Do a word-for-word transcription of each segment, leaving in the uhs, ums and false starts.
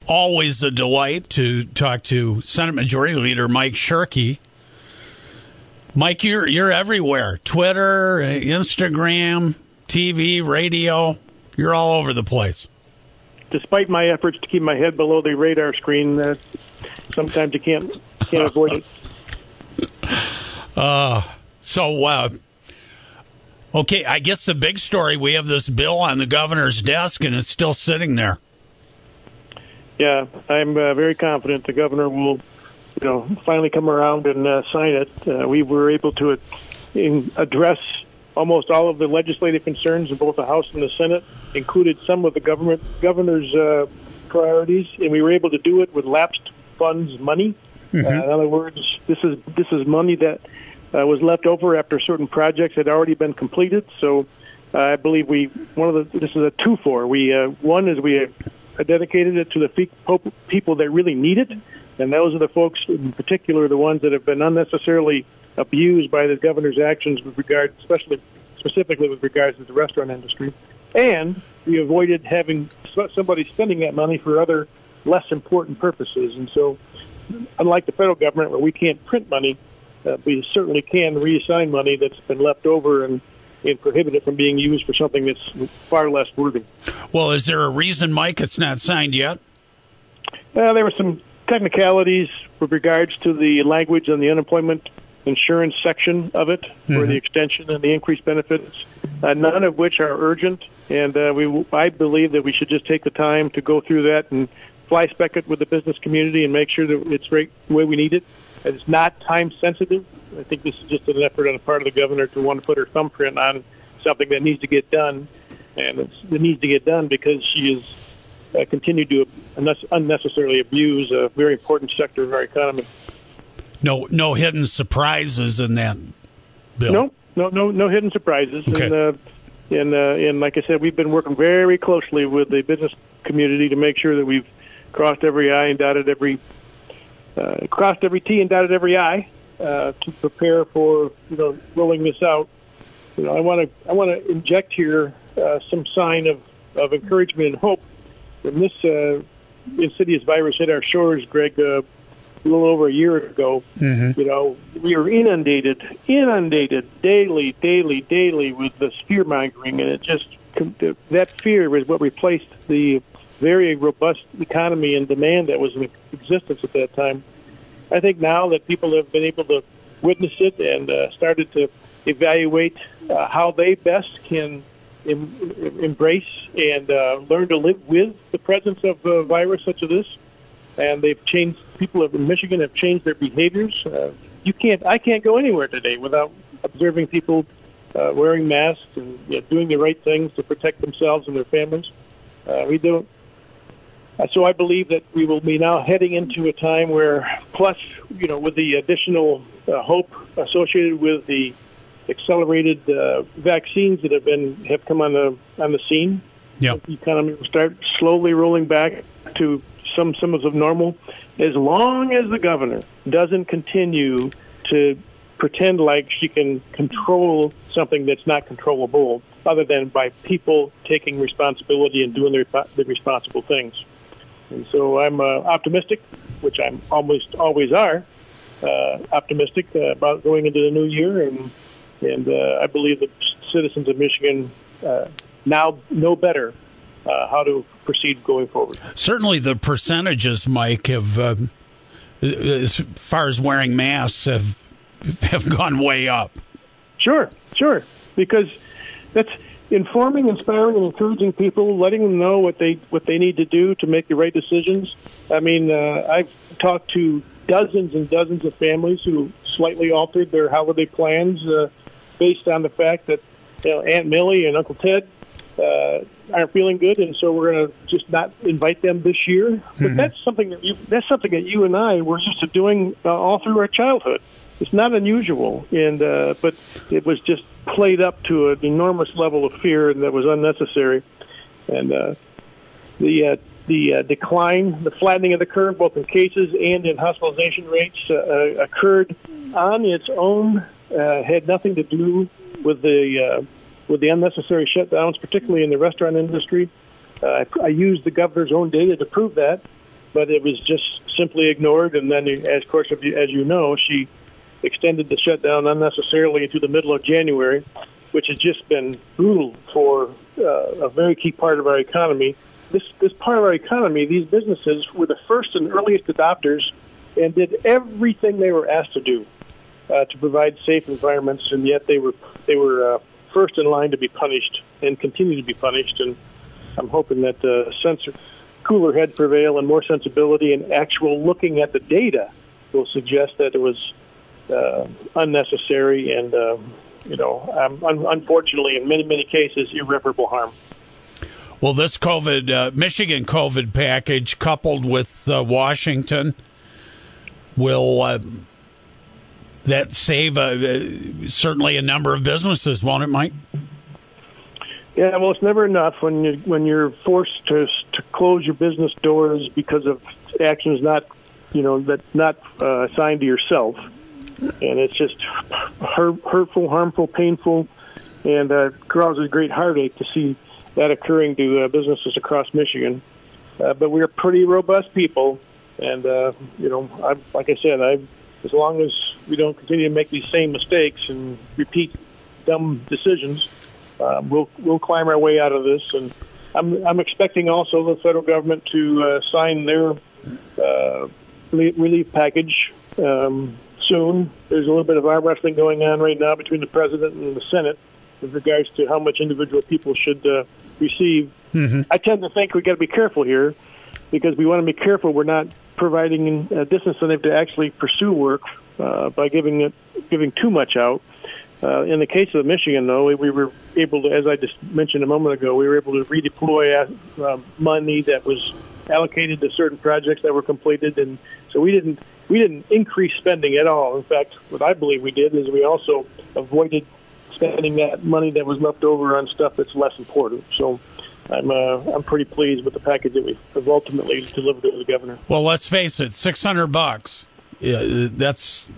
always a delight to talk to Senate Majority Leader Mike Shirkey. Mike, you're you're everywhere. Twitter, Instagram, T V, radio. You're all over the place. Despite my efforts to keep my head below the radar screen, uh, sometimes you can't can't avoid it. Uh, so, uh, okay, I guess the big story, we have this bill on the governor's desk, and it's still sitting there. Yeah, I'm uh, very confident the governor will, you know, finally come around and uh, sign it. Uh, we were able to uh, in, address almost all of the legislative concerns in both the House and the Senate, included some of the government governor's uh, priorities, and we were able to do it with lapsed funds money. Mm-hmm. Uh, in other words, this is this is money that uh, was left over after certain projects had already been completed. So uh, I believe we one of the this is a two for we uh, one is we uh, dedicated it to the fe- people that really need it, and those are the folks in particular, the ones that have been unnecessarily abused by the governor's actions with regard, especially specifically with regards to the restaurant industry. And we avoided having somebody spending that money for other less important purposes. And so, unlike the federal government where we can't print money, uh, we certainly can reassign money that's been left over and, and prohibit it from being used for something that's far less worthy. Well, is there a reason, Mike, it's not signed yet? Uh, there were some technicalities with regards to the language on the unemployment insurance section of it, mm-hmm. for the extension and the increased benefits, uh, none of which are urgent. And uh, we, I believe that we should just take the time to go through that and fly spec it with the business community and make sure that it's right the way we need it. It's not time sensitive. I think this is just an effort on the part of the governor to want to put her thumbprint on something that needs to get done, and it's, it needs to get done because she has uh, continued to unnecessarily abuse a very important sector of our economy. No, no hidden surprises in that bill. No, no, no, no hidden surprises. Okay. And, uh, and, uh, and like I said, we've been working very closely with the business community to make sure that we've crossed every I and dotted every uh, crossed every T and dotted every I uh, to prepare for you know rolling this out. You know, I want to I want to inject here uh, some sign of, of encouragement and hope. When this uh, insidious virus hit our shores, Greg, uh, a little over a year ago, mm-hmm. you know, we were inundated, inundated daily, daily, daily with this fear mongering, and it just that fear was what replaced the very robust economy and demand that was in existence at that time. I think now that people have been able to witness it and uh, started to evaluate uh, how they best can em- embrace and uh, learn to live with the presence of a virus such as this, and they've changed. People in Michigan have changed their behaviors. Uh, you can't. I can't go anywhere today without observing people uh, wearing masks and you know, doing the right things to protect themselves and their families. Uh, we don't. So I believe that we will be now heading into a time where, plus, you know, with the additional uh, hope associated with the accelerated uh, vaccines that have been have come on the on the scene, yep. the economy will start slowly rolling back to some semblance of normal. As long as the governor doesn't continue to pretend like she can control something that's not controllable, other than by people taking responsibility and doing the, the responsible things. And so I'm uh, optimistic, which I'm almost always are, uh, optimistic uh, about going into the new year. And, and uh, I believe that citizens of Michigan uh, now know better uh, how to proceed going forward. Certainly the percentages, Mike, have, uh, as far as wearing masks, have, have gone way up. Sure, sure. Because that's... informing, inspiring, and encouraging people, letting them know what they what they need to do to make the right decisions. I mean, uh, I've talked to dozens and dozens of families who slightly altered their holiday plans uh, based on the fact that you know, Aunt Millie and Uncle Ted uh, aren't feeling good, and so we're going to just not invite them this year. Mm-hmm. But that's something that you that's something that you and I were used to doing uh, all through our childhood. It's not unusual, and uh, but it was just played up to an enormous level of fear, and that was unnecessary. And uh, the uh, the uh, decline, the flattening of the curve, both in cases and in hospitalization rates, uh, uh, occurred on its own. Uh, had nothing to do with the uh, with the unnecessary shutdowns, particularly in the restaurant industry. Uh, I, I used the governor's own data to prove that. but it was just simply ignored. And then, as of course, as you know, she extended the shutdown unnecessarily into the middle of January, which has just been brutal for uh, a very key part of our economy. This this part of our economy, these businesses were the first and earliest adopters and did everything they were asked to do uh, to provide safe environments, and yet they were they were uh, first in line to be punished and continue to be punished. And I'm hoping that uh, sense cooler heads prevail and more sensibility and actual looking at the data will suggest that it was uh, unnecessary and, uh, you know, um, un- unfortunately, in many, many cases, irreparable harm. Well, this COVID, uh, Michigan COVID package coupled with uh, Washington will uh, that save uh, uh, certainly a number of businesses, won't it, Mike? Yeah, well, it's never enough when you when you're forced to to close your business doors because of actions not, you know, that not uh, assigned to yourself, and it's just hurt, hurtful, harmful, painful, and uh, causes great heartache to see that occurring to uh, businesses across Michigan. Uh, but we're pretty robust people, and uh, you know, I, like I said, I as long as we don't continue to make these same mistakes and repeat dumb decisions. Uh, we'll we'll climb our way out of this, and I'm I'm expecting also the federal government to uh, sign their uh, relief package um, soon. There's a little bit of arm wrestling going on right now between the president and the Senate with regards to how much individual people should uh, receive. Mm-hmm. I tend to think we got to be careful here because we want to be careful we're not providing a disincentive to actually pursue work uh, by giving it giving too much out. Uh, in the case of Michigan, though, we, we were able to, as I just mentioned a moment ago, we were able to redeploy uh, money that was allocated to certain projects that were completed, and so we didn't we didn't increase spending at all. In fact, what I believe we did is we also avoided spending that money that was left over on stuff that's less important. So I'm uh, I'm pretty pleased with the package that we have ultimately delivered to the governor. Well, let's face it, six hundred bucks. Yeah, that's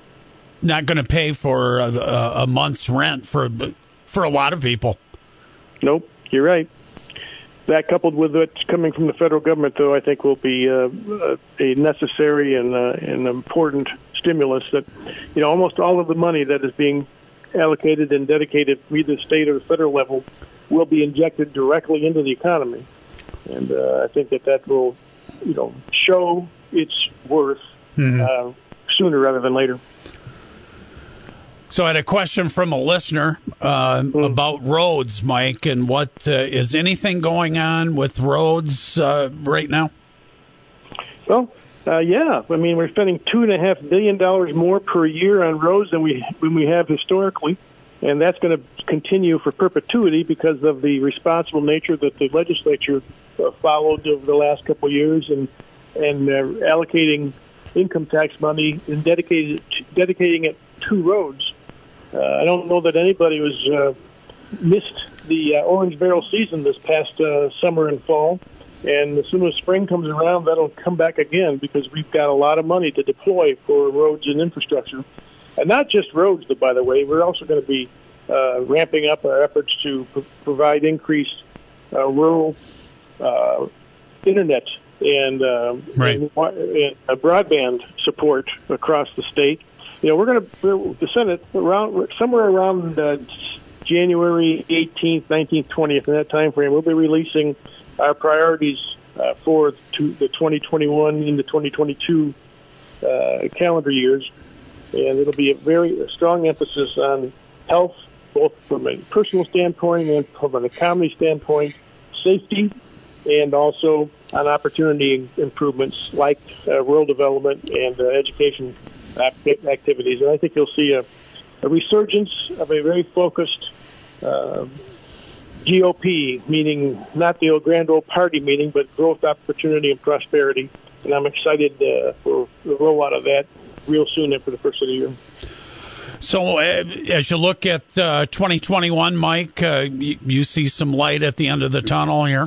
not going to pay for a, a month's rent for for a lot of people. Nope, you're right. That coupled with what's coming from the federal government, though, I think will be uh, a necessary and uh, an important stimulus that, you know, almost all of the money that is being allocated and dedicated either state or the federal level will be injected directly into the economy. And uh, I think that that will, you know, show its worth mm-hmm. uh, sooner rather than later. So I had a question from a listener uh, mm. about roads, Mike, and what uh, is anything going on with roads uh, right now? Well, uh, yeah. I mean, we're spending two and a half billion dollars more per year on roads than we than we have historically, and that's going to continue for perpetuity because of the responsible nature that the legislature uh, followed over the last couple of years and and uh, allocating income tax money and dedicated dedicating it to roads. Uh, I don't know that anybody was uh, missed the uh, orange barrel season this past uh, summer and fall. And as soon as spring comes around, that'll come back again because we've got a lot of money to deploy for roads and infrastructure. And not just roads, but by the way, we're also going to be uh, ramping up our efforts to pr- provide increased uh, rural uh, internet and, uh, right. and, and uh, broadband support across the state. You know, we're going to, the Senate, around somewhere around uh, January eighteenth, nineteenth, twentieth, in that time frame, we'll be releasing our priorities uh, for to the twenty twenty-one into twenty twenty-two uh, calendar years. And it'll be a very a strong emphasis on health, both from a personal standpoint and from an economy standpoint, safety, and also on opportunity improvements like uh, rural development and uh, education activities. And I think you'll see a, a resurgence of a very focused uh, G O P, meaning not the old grand old party meeting, but growth, opportunity, and prosperity. And I'm excited uh, for the rollout of that real soon after the first of the year. So uh, as you look at uh, twenty twenty-one, Mike, uh, you, you see some light at the end of the tunnel here?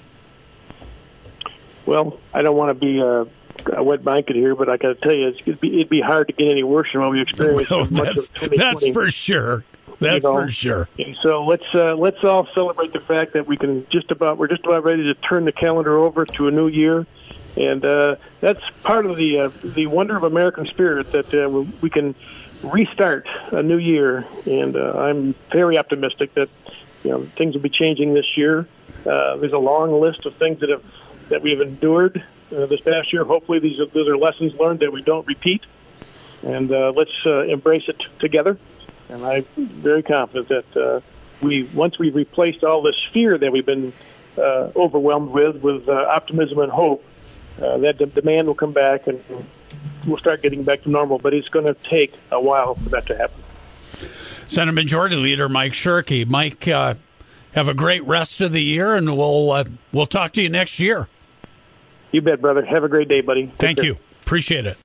Well, I don't want to be a, a wet blanket here, but I got to tell you, it's, it'd, be, it'd be hard to get any worse than what we experienced. Well, so much that's, of twenty twenty. that's for sure. That's you know? for sure. And so let's uh, let's all celebrate the fact that we can just about we're just about ready to turn the calendar over to a new year, And uh, that's part of the uh, the wonder of American spirit, that uh, we can restart a new year. And uh, I'm very optimistic that, you know, things will be changing this year. Uh, there's a long list of things that have that we've endured uh, this past year. Hopefully, these are, those are lessons learned that we don't repeat. And uh, let's uh, embrace it together. And I'm very confident that uh, we once we've replaced all this fear that we've been uh, overwhelmed with with uh, optimism and hope, Uh, that the demand will come back and we'll start getting back to normal. But it's going to take a while for that to happen. Senate Majority Leader Mike Shirkey. Mike, uh, have a great rest of the year, and we'll uh, we'll talk to you next year. You bet, brother. Have a great day, buddy. Take Thank care. you. Appreciate it.